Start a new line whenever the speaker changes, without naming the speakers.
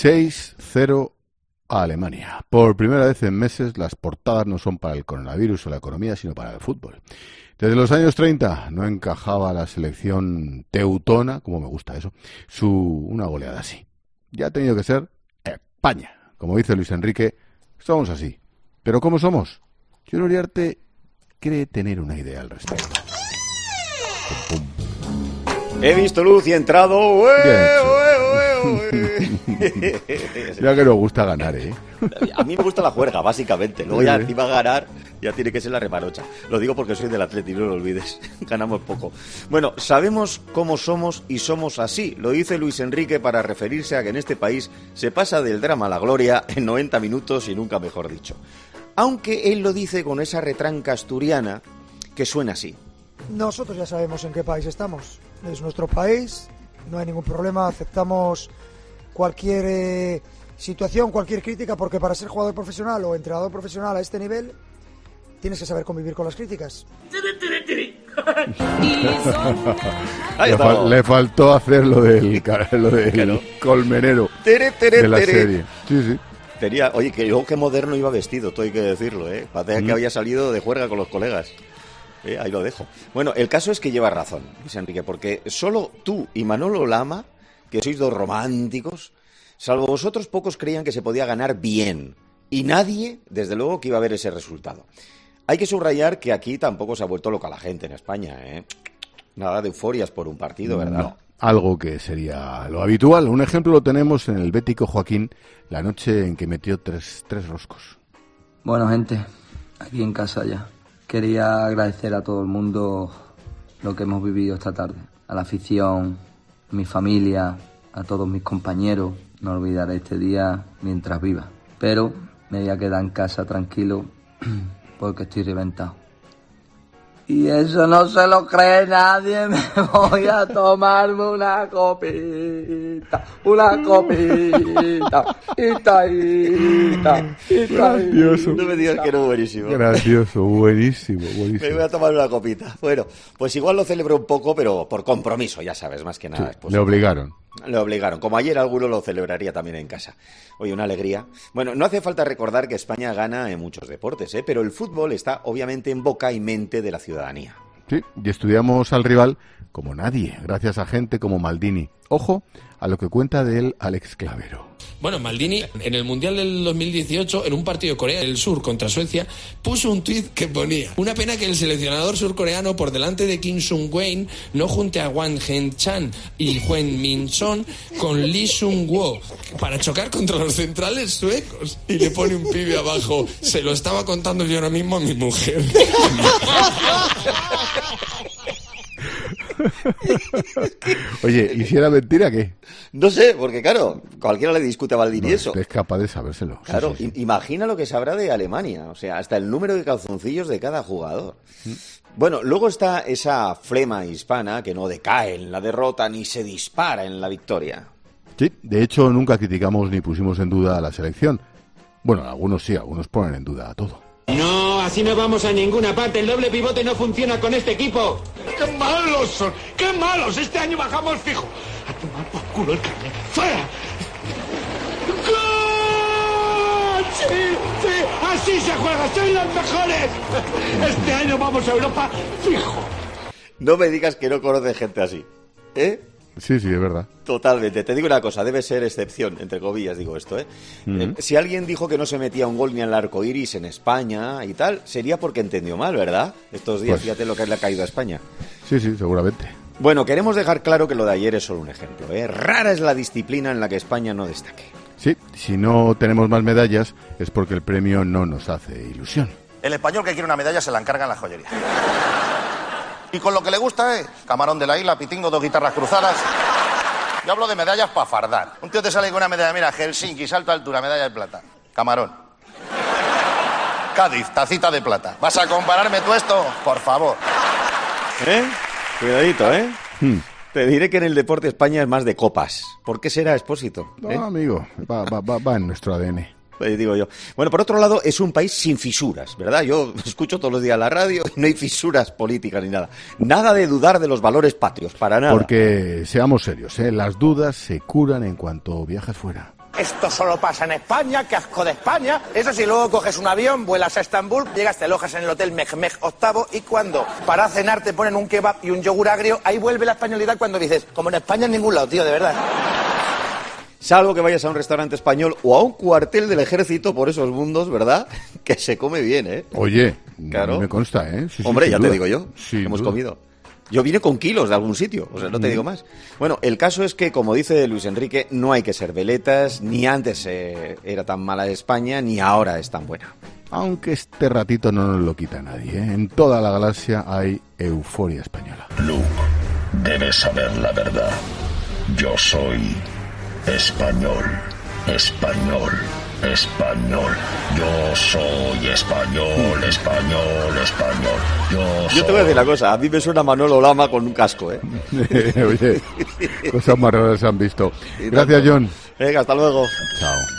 6-0 a Alemania. Por primera vez en meses las portadas no son para el coronavirus o la economía, sino para el fútbol. Desde los años 30 no encajaba la selección teutona, como me gusta eso, una goleada así. Ya ha tenido que ser España. Como dice Luis Enrique, somos así. ¿Pero cómo somos? Chus Uriarte cree tener una idea al respecto. Pum, pum.
He visto luz y he entrado.
Ya que nos gusta ganar, ¿eh?
A mí me gusta la juerga, básicamente. Luego ya encima ganar, ya tiene que ser la repanocha. Lo digo porque soy del Atleti, no lo olvides. Ganamos poco. Bueno, sabemos cómo somos y somos así. Lo dice Luis Enrique para referirse a que en este país se pasa del drama a la gloria en 90 minutos y nunca mejor dicho. Aunque él lo dice con esa retranca asturiana que suena así.
Nosotros ya sabemos en qué país estamos. Es nuestro país, no hay ningún problema, aceptamos cualquier situación, cualquier crítica, porque para ser jugador profesional o entrenador profesional a este nivel tienes que saber convivir con las críticas.
Le faltó hacer lo del colmenero de la serie. Sí.
Oye, que yo qué moderno iba vestido, todo hay que decirlo, ¿eh? Parecía que había salido de juerga con los colegas. Ahí lo dejo. Bueno, el caso es que lleva razón, Luis Enrique, porque solo tú y Manolo Lama, que sois dos románticos, salvo vosotros, pocos creían que se podía ganar bien. Y nadie, desde luego, que iba a ver ese resultado. Hay que subrayar que aquí tampoco se ha vuelto loca la gente en España, ¿eh? Nada de euforias por un partido, ¿verdad?
No, algo que sería lo habitual. Un ejemplo lo tenemos en el bético Joaquín, la noche en que metió tres roscos.
Bueno, gente, aquí en casa ya. Quería agradecer a todo el mundo lo que hemos vivido esta tarde. A la afición, a mi familia, a todos mis compañeros. No olvidaré este día mientras viva. Pero me voy a quedar en casa tranquilo porque estoy reventado. Y eso no se lo cree nadie, me voy a tomarme una copita.
Gracioso.
No me digas que no, buenísimo.
Gracioso, buenísimo.
Me voy a tomar una copita. Bueno, pues igual lo celebro un poco, pero por compromiso, ya sabes, más que nada.
Sí, le obligaron.
Le obligaron. Como ayer alguno lo celebraría también en casa. Oye, una alegría. Bueno, no hace falta recordar que España gana en muchos deportes, pero el fútbol está obviamente en boca y mente de la ciudadanía.
Sí, y estudiamos al rival como nadie, gracias a gente como Maldini. Ojo a lo que cuenta de él Alex Clavero.
Bueno, Maldini, en el Mundial del 2018, en un partido de Corea del Sur contra Suecia, puso un tuit que ponía: una pena que el seleccionador surcoreano, por delante de Kim Sung-won, no junte a Wang Heng-chan y Hwang Min-son con Lee Sung-woo para chocar contra los centrales suecos. Y le pone un pibe abajo: se lo estaba contando yo ahora mismo a mi mujer.
Oye, ¿y si era mentira qué?
No sé, porque claro, cualquiera le discute a Maldini eso.
Es capaz de sabérselo.
Claro,
sí.
Imagina lo que sabrá de Alemania, o sea, hasta el número de calzoncillos de cada jugador. Bueno, luego está esa flema hispana que no decae en la derrota ni se dispara en la victoria.
Sí, de hecho nunca criticamos ni pusimos en duda a la selección. Bueno, algunos sí, algunos ponen en duda a todo.
No, así no vamos a ninguna parte. El doble pivote no funciona con este equipo.
¡Qué malos son! ¡Qué malos! Este año bajamos fijo. A tomar por culo el carnet. ¡Fuera! ¡Gol! ¡Sí! ¡Así se juega! ¡Soy los mejores! Este año vamos a Europa fijo.
No me digas que no conoces gente así, ¿eh?
Sí, es verdad.
Totalmente. Te digo una cosa, debe ser excepción, entre comillas digo esto, ¿eh? Si alguien dijo que no se metía un gol ni al arco iris en España y tal, sería porque entendió mal, ¿verdad? Estos días, fíjate lo que le ha caído a España.
Sí, seguramente.
Bueno, queremos dejar claro que lo de ayer es solo un ejemplo, ¿eh? Rara es la disciplina en la que España no destaque.
Sí, si no tenemos más medallas es porque el premio no nos hace ilusión.
El español que quiere una medalla se la encarga en la joyería. Y con lo que le gusta, camarón de la isla, pitingo, 2 guitarras cruzadas. Yo hablo de medallas para fardar. Un tío te sale con una medalla, mira, Helsinki, salto a altura, medalla de plata. Camarón. Cádiz, tacita de plata. ¿Vas a compararme tú esto? Por favor.
Cuidadito, Te diré que en el deporte España es más de copas. ¿Por qué será, Expósito?
No, amigo, va en nuestro ADN.
Digo yo. Bueno, por otro lado, es un país sin fisuras, ¿verdad? Yo escucho todos los días la radio y no hay fisuras políticas ni nada. Nada de dudar de los valores patrios, para nada.
Porque, seamos serios, las dudas se curan en cuanto viajas fuera.
Esto solo pasa en España, qué asco de España. Eso sí, luego coges un avión, vuelas a Estambul, llegas, te alojas en el hotel Mehmed VIII y cuando para cenar te ponen un kebab y un yogur agrio, ahí vuelve la españolidad cuando dices, como en España en ningún lado, tío, de verdad.
Salvo que vayas a un restaurante español o a un cuartel del ejército por esos mundos, ¿verdad? Que se come bien, ¿eh?
Oye,
claro.
Me consta, ¿eh? Sí,
hombre, ya
duda.
te digo yo, hemos comido. Yo vine con kilos de algún sitio, o sea, no te digo más. Bueno, el caso es que, como dice Luis Enrique, no hay que ser veletas, ni antes era tan mala España, ni ahora es tan buena.
Aunque este ratito no nos lo quita nadie, ¿eh? En toda la galaxia hay euforia española.
Luke, debes saber la verdad. Yo soy español, español, español. Yo soy español, español, español.
Yo te voy a decir la cosa, a mí me suena Manolo Lama con un casco, ¿eh?
Oye, cosas más raras se han visto. Gracias, John.
Venga, hasta luego.
Chao.